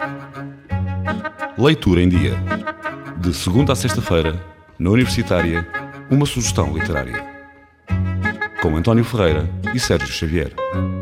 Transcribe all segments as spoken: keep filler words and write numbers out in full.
Leitura em Dia. De segunda a sexta-feira, na Universitária, uma sugestão literária. Com António Ferreira e Sérgio Xavier.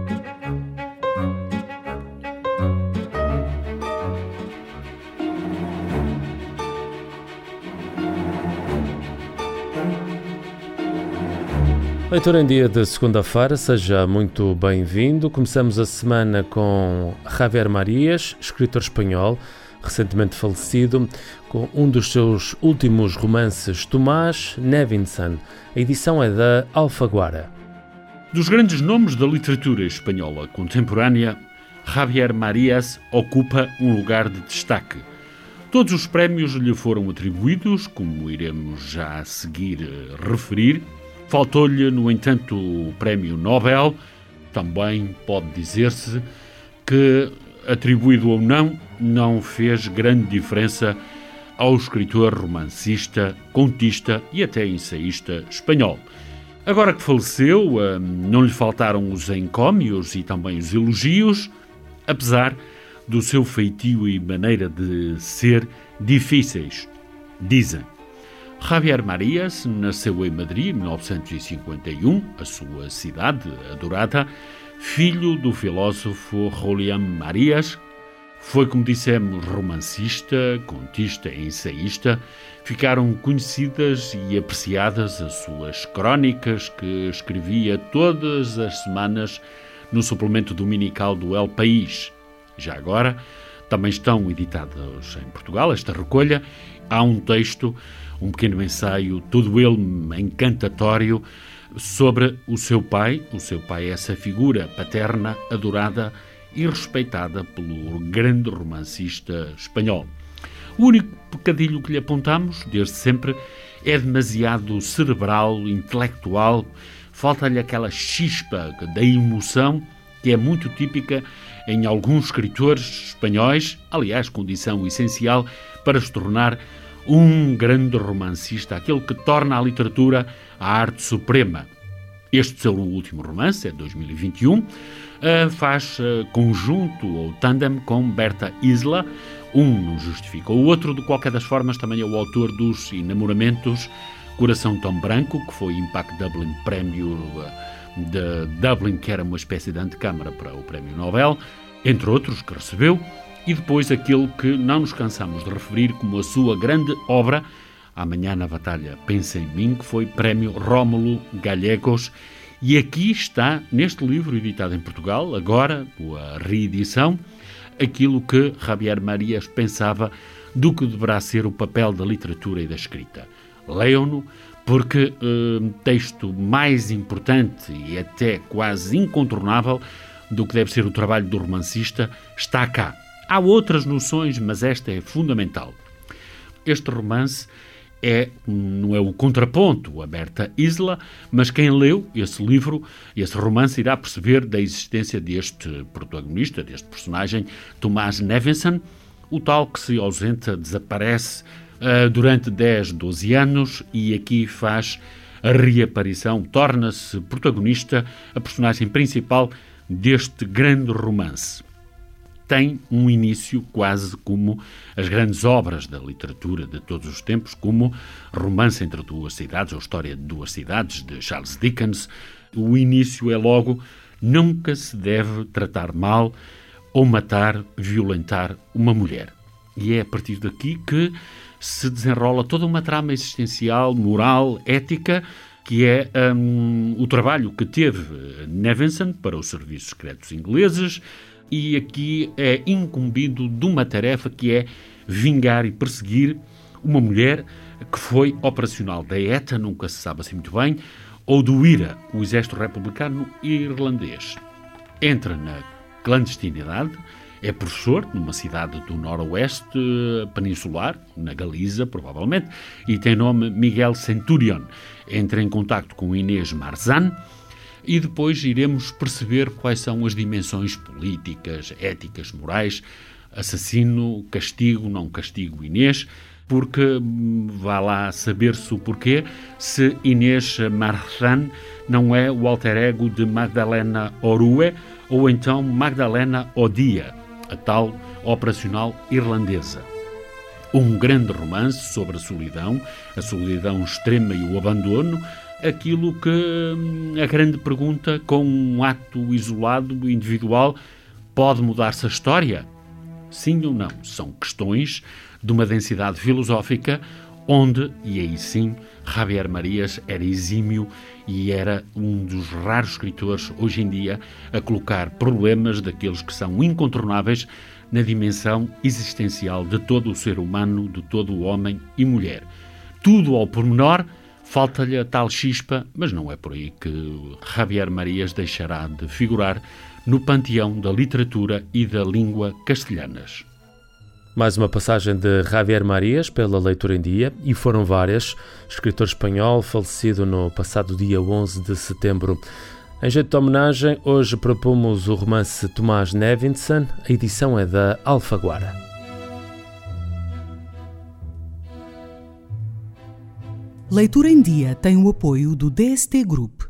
Leitura em Dia de segunda-feira, seja muito bem-vindo. Começamos a semana com Javier Marías, escritor espanhol, recentemente falecido, com um dos seus últimos romances, Tomás Nevinson. A edição é da Alfaguara. Dos grandes nomes da literatura espanhola contemporânea, Javier Marías ocupa um lugar de destaque. Todos os prémios lhe foram atribuídos, como iremos já a seguir referir. Faltou-lhe, no entanto, o Prémio Nobel. Também pode dizer-se que, atribuído ou não, não fez grande diferença ao escritor, romancista, contista e até ensaísta espanhol. Agora que faleceu, não lhe faltaram os encómios e também os elogios, apesar do seu feitio e maneira de ser difíceis, dizem. Javier Marías nasceu em Madrid em mil novecentos e cinquenta e um, a sua cidade adorada, filho do filósofo Julián Marías. Foi, como dissemos, romancista, contista e ensaísta. Ficaram conhecidas e apreciadas as suas crónicas, que escrevia todas as semanas no suplemento dominical do El País. Já agora, também estão editadas em Portugal, esta recolha. Há um texto, um pequeno ensaio, todo ele encantatório, sobre o seu pai. O seu pai é essa figura paterna, adorada e respeitada pelo grande romancista espanhol. O único pecadilho que lhe apontamos, desde sempre, é demasiado cerebral, intelectual. Falta-lhe aquela chispa da emoção que é muito típica em alguns escritores espanhóis, aliás, condição essencial para se tornar um grande romancista, aquele que torna a literatura a arte suprema. Este seu último romance, é de dois mil e vinte e um, faz conjunto ou tandem com Berta Isla. Um não justifica o outro, de qualquer das formas, também é o autor dos Enamoramentos, Coração Tão Branco, que foi Impact Dublin Prémio de Dublin, que era uma espécie de antecâmara para o Prémio Nobel, entre outros que recebeu, e depois aquele que não nos cansamos de referir como a sua grande obra, Amanhã na Batalha Pensa em Mim, que foi Prémio Rómulo Gallegos, e aqui está, neste livro editado em Portugal, agora, com a reedição, aquilo que Javier Marías pensava do que deverá ser o papel da literatura e da escrita. Leiam-no, porque o uh, texto mais importante e até quase incontornável do que deve ser o trabalho do romancista está cá. Há outras noções, mas esta é fundamental. Este romance é, não é o contraponto a Berta Isla, mas quem leu esse livro, esse romance, irá perceber da existência deste protagonista, deste personagem, Tomás Nevinson, o tal que se ausenta, desaparece uh, durante dez, doze anos e aqui faz a reaparição, torna-se protagonista, a personagem principal deste grande romance. Tem um início quase como as grandes obras da literatura de todos os tempos, como Romance entre Duas Cidades, ou História de Duas Cidades, de Charles Dickens. O início é logo: nunca se deve tratar mal ou matar, violentar uma mulher. E é a partir daqui que se desenrola toda uma trama existencial, moral, ética, que é um, o trabalho que teve Nevinson para os serviços secretos ingleses, e aqui é incumbido de uma tarefa que é vingar e perseguir uma mulher que foi operacional da E T A, nunca se sabe assim muito bem, ou do I R A, o Exército Republicano Irlandês. Entra na clandestinidade, é professor numa cidade do noroeste peninsular, na Galiza, provavelmente, e tem nome Miguel Centurion. Entra em contacto com Inês Marzán, e depois iremos perceber quais são as dimensões políticas, éticas, morais, assassino, castigo, não castigo Inês, porque vá lá saber-se o porquê, se Inês Marzán não é o alter ego de Magdalena Orue, ou então Magdalena Odia, a tal operacional irlandesa. Um grande romance sobre a solidão, a solidão extrema e o abandono, aquilo que a grande pergunta, com um ato isolado, individual, pode mudar-se a história? Sim ou não? São questões de uma densidade filosófica onde, e aí sim, Javier Marías era exímio e era um dos raros escritores hoje em dia a colocar problemas daqueles que são incontornáveis na dimensão existencial de todo o ser humano, de todo o homem e mulher. Tudo ao pormenor, falta-lhe a tal chispa, mas não é por aí que Javier Marías deixará de figurar no panteão da literatura e da língua castelhanas. Mais uma passagem de Javier Marías pela Leitura em Dia, e foram várias. Escritor espanhol, falecido no passado dia onze de setembro. Em jeito de homenagem, hoje propomos o romance Tomás Nevinson. A edição é da Alfaguara. Leitura em Dia tem o apoio do D S T Group.